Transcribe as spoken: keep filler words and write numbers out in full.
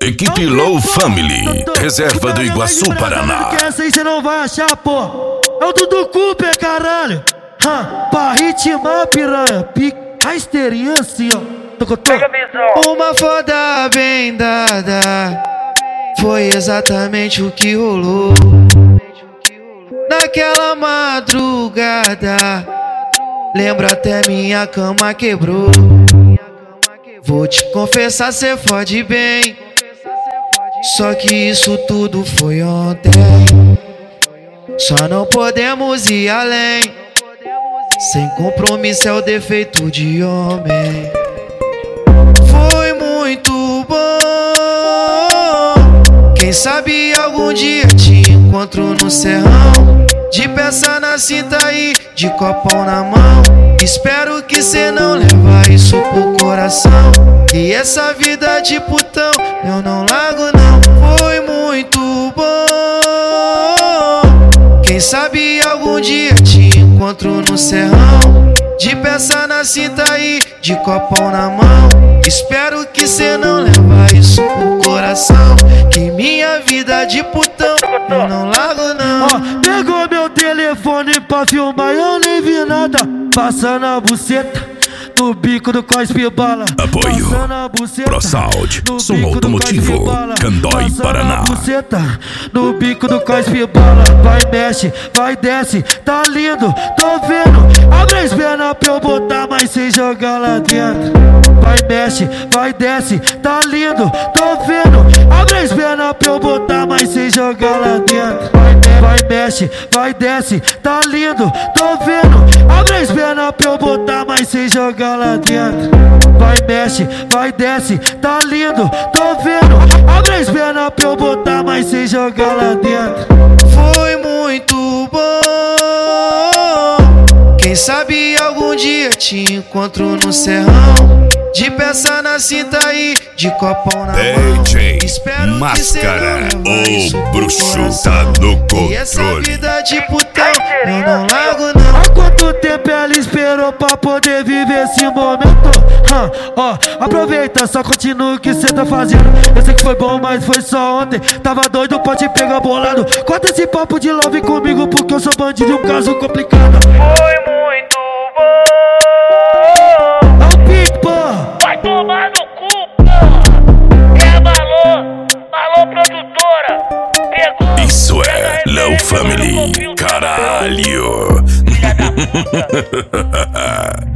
Equipe Low Family, reserva do Iguaçu, Paraná. Que essa aí cê não vai achar, pô. É o Dudu Cooper, caralho. Hum, pra ritmar, piranha. Pica a experiência, ó. Pega a visão. Uma foda bem dada, foi exatamente o que rolou naquela madrugada. Lembro até minha cama quebrou. Vou te confessar, cê fode bem, só que isso tudo foi ontem. Só não podemos ir além. Sem compromisso é o defeito de homem. Foi muito bom. Quem sabe algum dia te encontro no serrão, de peça na cinta e de copão na mão. Espero que cê não leva isso pro coração, e essa vida de putão eu não largo não. Foi muito bom. Quem sabe algum dia te encontro no serrão, de peça na cinta e de copão na mão. Espero que cê não leva isso pro coração, que minha vida de putão eu não largo não. Ó, pegou meu telefone pra filmar, eu nem vi nada. Passando a buceta no bico do Cospe Bala. Apoio ProSound, som automotivo, Candói, Paraná. Buceta no bico do Cospe Bala. Vai, mexe, vai, desce, tá lindo, tô vendo. Abre as pernas pra eu botar, mas sem jogar lá dentro. Vai, mexe, vai, desce, tá lindo, tô vendo. Abre as pernas pra eu botar, mas sem jogar lá dentro. Vai, mexe, vai, desce, tá lindo, tô vendo. Abre as pernas pra eu botar, mas sem jogar lá dentro. Vai, mexe, vai, desce, tá lindo, tô vendo. Abre as pernas pra eu botar, mas sem jogar lá dentro. Foi muito bom. Quem sabe algum dia te encontro no serrão, de peça na cinta e de copão na mão. D J Espero Máscara, que cê não leva o bruxo tá no controle. E essa vida de putão eu não largo não. Há quanto tempo ela esperou pra poder viver esse momento? Hum, ó, aproveita, só continua o que cê tá fazendo. Eu sei que foi bom, mas foi só ontem. Tava doido pra te pegar bolado. Corta esse papo de love comigo, porque eu sou bandido e um caso complicado. Foi muito bom. É o Pique, porra. Vai tomar no cu, porra. É a Malô, Malô produtora. Pegou. Isso é Low Family, caralho. Filha da puta.